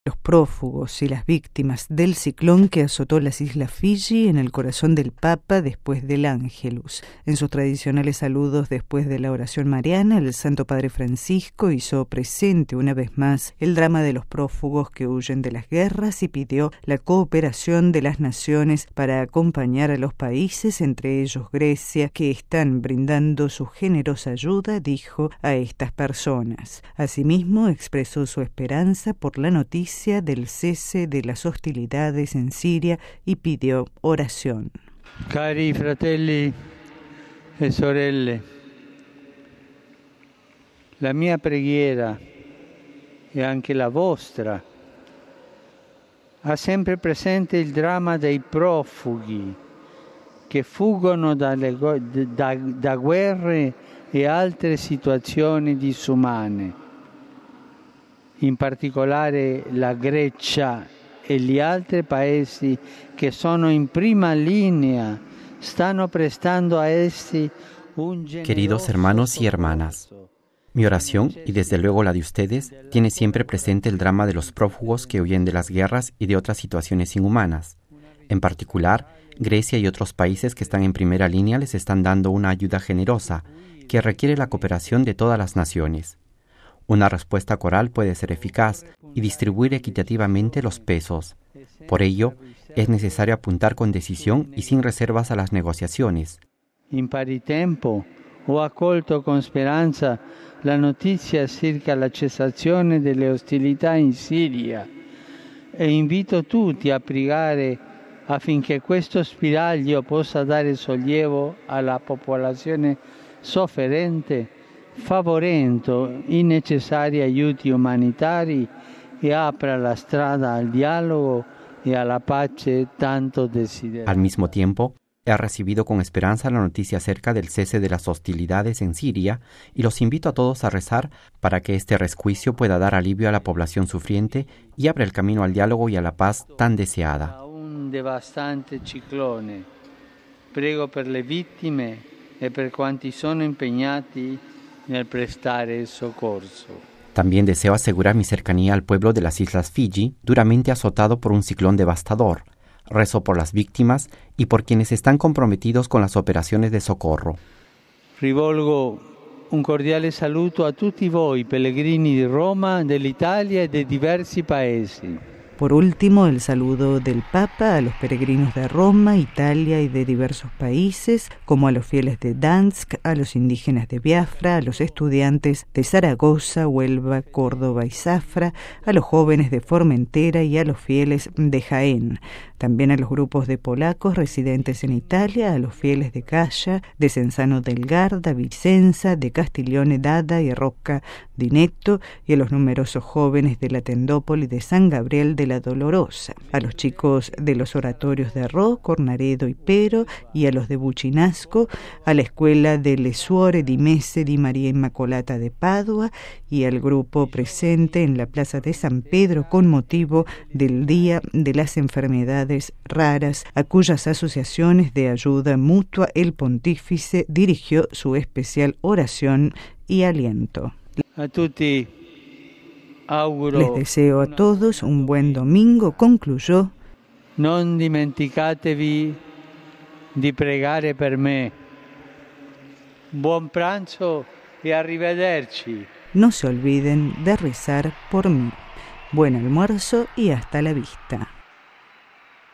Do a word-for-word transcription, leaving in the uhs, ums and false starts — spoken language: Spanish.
Los prófugos y las víctimas del ciclón que azotó las islas Fiji en el corazón del Papa después del Ángelus. En sus tradicionales saludos después de la oración mariana, el Santo Padre Francisco hizo presente una vez más el drama de los prófugos que huyen de las guerras y pidió la cooperación de las naciones para acompañar a los países, entre ellos Grecia, que están brindando su generosa ayuda, dijo, a estas personas. Asimismo, expresó su esperanza por la noticia del cese de las hostilidades en Siria y pidió oración. Cari fratelli e sorelle, la mia preghiera e anche la vostra ha sempre presente il dramma dei profughi che fuggono dalle, da, da guerre e altre situazioni disumane. In particolare la Grecia e gli altri paesi che sono in prima linea stanno prestando a essi un generoso. Queridos hermanos y hermanas, mi oración, y desde luego la de ustedes, tiene siempre presente el drama de los prófugos que huyen de las guerras y de otras situaciones inhumanas. En particular, Grecia y otros países que están en primera línea les están dando una ayuda generosa que requiere la cooperación de todas las naciones. Una respuesta coral puede ser eficaz y distribuir equitativamente los pesos. Por ello, es necesario apuntar con decisión y sin reservas a las negociaciones. In pari tempo ho accolto con speranza la notizia circa la cessazione delle ostilità in Siria e invito tutti a pregare affinché questo spiraglio possa dare sollievo alla popolazione sofferente, favorendo i necessari aiuti umanitari e apra la strada al dialogo e alla pace tanto desiderata. Al mismo tiempo, he recibido con esperanza la noticia acerca del cese de las hostilidades en Siria y los invito a todos a rezar para que este resquicio pueda dar alivio a la población sufriente y abra el camino al diálogo y a la paz tan deseada. A un devastante ciclone. Prego per le vittime e per quanti sono impegnati nel prestare soccorso. También deseo asegurar mi cercanía al pueblo de las islas Fiji, duramente azotado por un ciclón devastador. Rezo por las víctimas y por quienes están comprometidos con las operaciones de socorro. Rivolgo un cordiale saluto a tutti voi, pellegrini di Roma, dell'Italia e dei diversi paesi. Por último, el saludo del Papa a los peregrinos de Roma, Italia y de diversos países, como a los fieles de Dansk, a los indígenas de Biafra, a los estudiantes de Zaragoza, Huelva, Córdoba y Zafra, a los jóvenes de Formentera y a los fieles de Jaén. También a los grupos de polacos residentes en Italia, a los fieles de Calla, de Censano del Garda, Vicenza, de Castiglione d'Adda y Rocca di Neto, y a los numerosos jóvenes de la Tendópoli de San Gabriel de la Dolorosa, a los chicos de los oratorios de Rho, Cornaredo y Pero, y a los de Buccinasco, a la escuela de Le Suore di Messe di Maria Immacolata de Padua y al grupo presente en la Plaza de San Pedro con motivo del Día de las Enfermedades Raras, a cuyas asociaciones de ayuda mutua el pontífice dirigió su especial oración y aliento. A tutti auguro. Les deseo a todos un buen domingo, concluyó. Non dimenticatevi di pregare per me. Buon pranzo e arrivederci. No se olviden de rezar por mí. Buen almuerzo y hasta la vista.